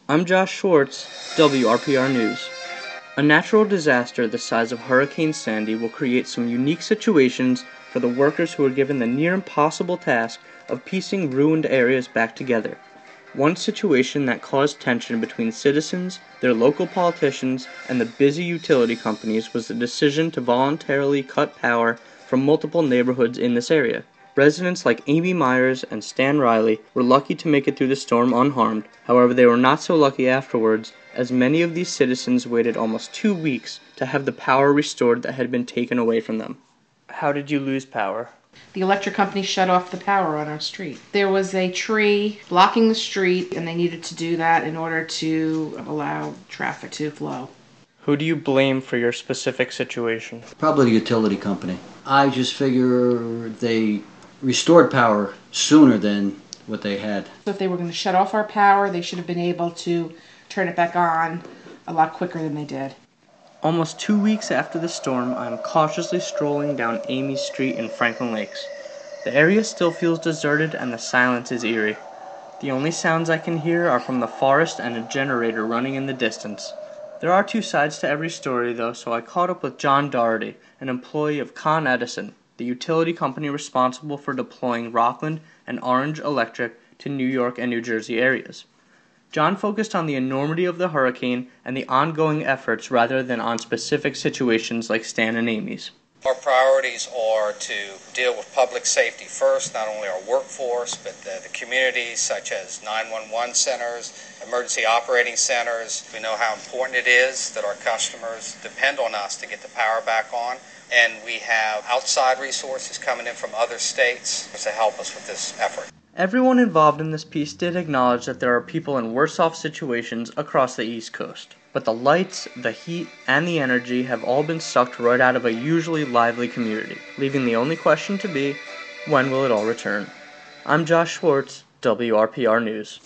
I'm Josh Schwartz, WRPR News. A natural disaster the size of Hurricane Sandy will create some unique situations for the workers who are given the near impossible task of piecing ruined areas back together. One situation that caused tension between citizens, their local politicians, and the busy utility companies was the decision to voluntarily cut power from multiple neighborhoods in this area. Residents like Amy Myers and Stan Riley were lucky to make it through the storm unharmed. However, they were not so lucky afterwards, as many of these citizens waited almost 2 weeks to have the power restored that had been taken away from them. How did you lose power? The electric company shut off the power on our street. There was a tree blocking the street, and they needed to do that in order to allow traffic to flow. Who do you blame for your specific situation? Probably the utility company. I just figure they restored power sooner than what they had. So if they were going to shut off our power, they should have been able to turn it back on a lot quicker than they did. Almost 2 weeks after the storm, I am cautiously strolling down Amy Street in Franklin Lakes. The area still feels deserted and the silence is eerie. The only sounds I can hear are from the forest and a generator running in the distance. There are two sides to every story, though, so I caught up with John Doherty, an employee of Con Edison, the utility company responsible for deploying Rockland and Orange Electric to New York and New Jersey areas. John focused on the enormity of the hurricane and the ongoing efforts rather than on specific situations like Stan and Amy's. Our priorities are to deal with public safety first, not only our workforce, but the communities such as 911 centers, emergency operating centers. We know how important it is that our customers depend on us to get the power back on. And we have outside resources coming in from other states to help us with this effort. Everyone involved in this piece did acknowledge that there are people in worse-off situations across the East Coast. But the lights, the heat, and the energy have all been sucked right out of a usually lively community, leaving the only question to be, when will it all return? I'm Josh Schwartz, WRPR News.